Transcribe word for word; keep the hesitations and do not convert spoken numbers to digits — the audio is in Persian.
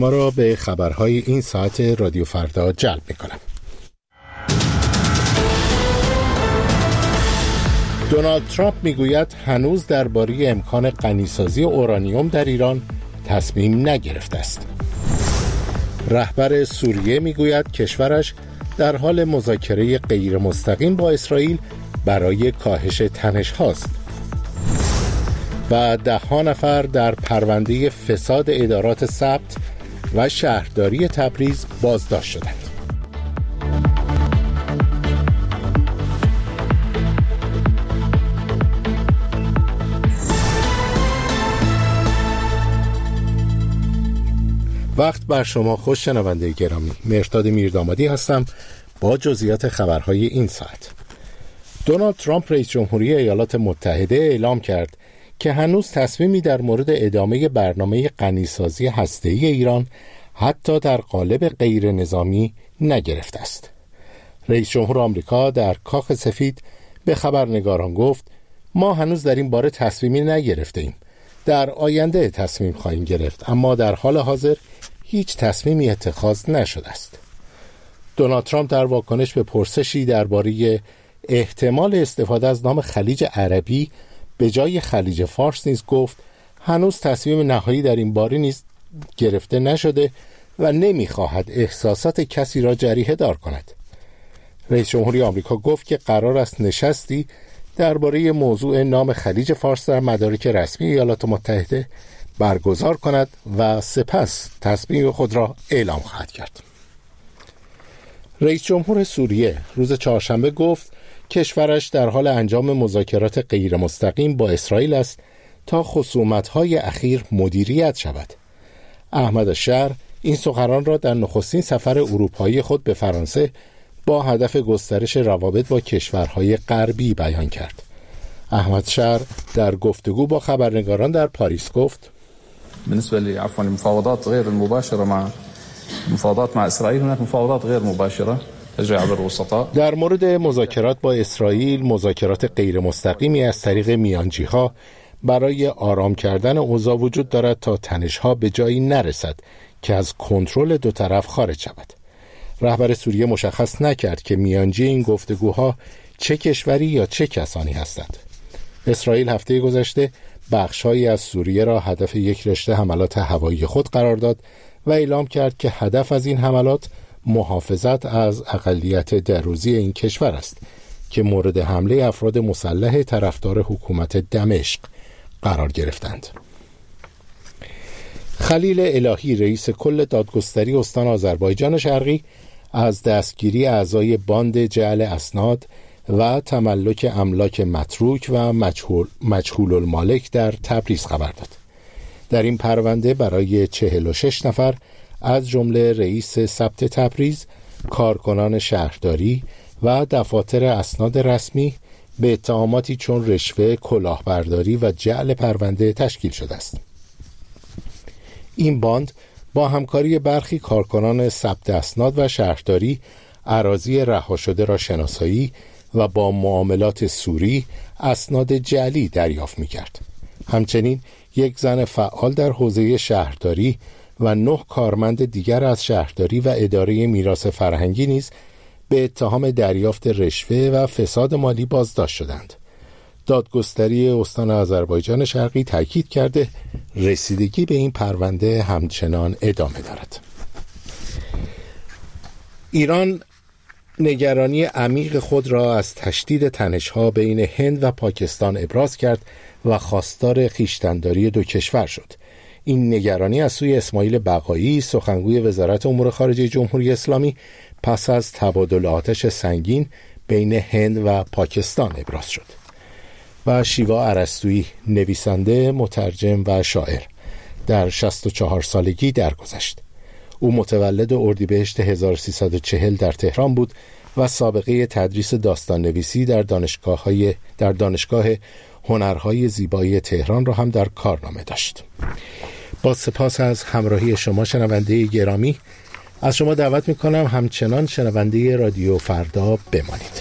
ما را به خبرهای این ساعت رادیو فردا جلب می‌کنم. دونالد ترامپ میگوید هنوز درباره امکان غنیسازی اورانیوم در ایران تصمیم نگرفته است. رهبر سوریه میگوید کشورش در حال مذاکره غیر مستقیم با اسرائیل برای کاهش تنش هاست. و ده ها نفر در پرونده فساد ادارات ثبت و شهرداری تبریز بازداشت شدند. وقت بر شما خوش شنونده گرامی. مهرداد میردامادی هستم با جزئیات خبرهای این ساعت. دونالد ترامپ رئیس جمهوری ایالات متحده اعلام کرد که هنوز تصمیمی در مورد ادامه برنامه غنیسازی هسته‌ای ایران حتی در قالب غیر نظامی نگرفته است. رئیس جمهور آمریکا در کاخ سفید به خبرنگاران گفت ما هنوز در این باره تصمیمی نگرفته ایم. در آینده تصمیم خواهیم گرفت، اما در حال حاضر هیچ تصمیمی اتخاذ نشده است. دونالد ترامپ در واکنش به پرسشی درباره احتمال استفاده از نام خلیج عربی به جای خلیج فارس نیز گفت هنوز تصمیم نهایی در این باره نیز گرفته نشده و نمی‌خواهد احساسات کسی را جریحه دار کند. رئیس جمهوری آمریکا گفت که قرار است نشستی درباره موضوع نام خلیج فارس در مدارک رسمی ایالات متحده برگزار کند و سپس تصمیم خود را اعلام خواهد کرد. رئیس جمهور سوریه روز چهارشنبه گفت کشورش در حال انجام مذاکرات غیر مستقیم با اسرائیل است تا خصومت‌های اخیر مدیریت شود. احمد الشهر این سخنان را در نخستین سفر اروپایی خود به فرانسه با هدف گسترش روابط با کشورهای غربی بیان کرد. احمد شهر در گفتگو با خبرنگاران در پاریس گفت بالنسبه لي عفوا المفاوضات غير المباشره مع مفاوضات مع اسرائيل هناك مفاوضات غير مباشره تجري عبر الوسطاء. در مورد مذاکرات با اسرائیل مذاکرات غیر مستقیمی از طریق میانجی‌ها برای آرام کردن اوضاع وجود دارد تا تنش‌ها به جایی نرسد که از کنترل دو طرف خارج شود. رهبر سوریه مشخص نکرد که میانجی این گفتگوها چه کشوری یا چه کسانی هستند. اسرائیل هفته گذشته بخش‌هایی از سوریه را هدف یک رشته حملات هوایی خود قرار داد و اعلام کرد که هدف از این حملات محافظت از اقلیت دروزی این کشور است که مورد حمله افراد مسلح طرفدار حکومت دمشق قرار گرفتند. خلیل الهی رئیس کل دادگستری استان آذربایجان شرقی از دستگیری اعضای باند جعل اسناد و تملک املاک متروک و مجهول, مجهول المالک در تبریز خبر داد. در این پرونده برای چهل و شش نفر از جمله رئیس ثبت تبریز، کارکنان شهرداری و دفاتر اسناد رسمی به اتهاماتی چون رشوه، کلاهبرداری و جعل پرونده تشکیل شده است. این باند با همکاری برخی کارکنان ثبت اسناد و شهرداری اراضی رها شده را شناسایی و با معاملات سوری اسناد جعلی دریافت می‌کرد. همچنین یک زن فعال در حوزه شهرداری و نه کارمند دیگر از شهرداری و اداره میراث فرهنگی نیز به اتهام دریافت رشوه و فساد مالی بازداشت شدند. دادگستری استان آذربایجان شرقی تاکید کرده رسیدگی به این پرونده همچنان ادامه دارد. ایران نگرانی عمیق خود را از تشدید تنش‌ها بین هند و پاکستان ابراز کرد و خواستار خویشتن‌داری دو کشور شد. این نگرانی از سوی اسماعیل بقایی، سخنگوی وزارت امور خارجه جمهوری اسلامی، پس از تبادل آتش سنگین بین هند و پاکستان ابراز شد. و شیوا ارسطویی، نویسنده، مترجم و شاعر، در شصت و چهار سالگی درگذشت. او متولد اردیبهشت هزار و سیصد و چهل در تهران بود و سابقه تدریس داستان نویسی در دانشگاه‌های در دانشگاه هنرهای زیبایی تهران را هم در کارنامه داشت. با سپاس از همراهی شما شنونده گرامی، از شما دعوت می‌کنم همچنان شنونده رادیو فردا بمانید.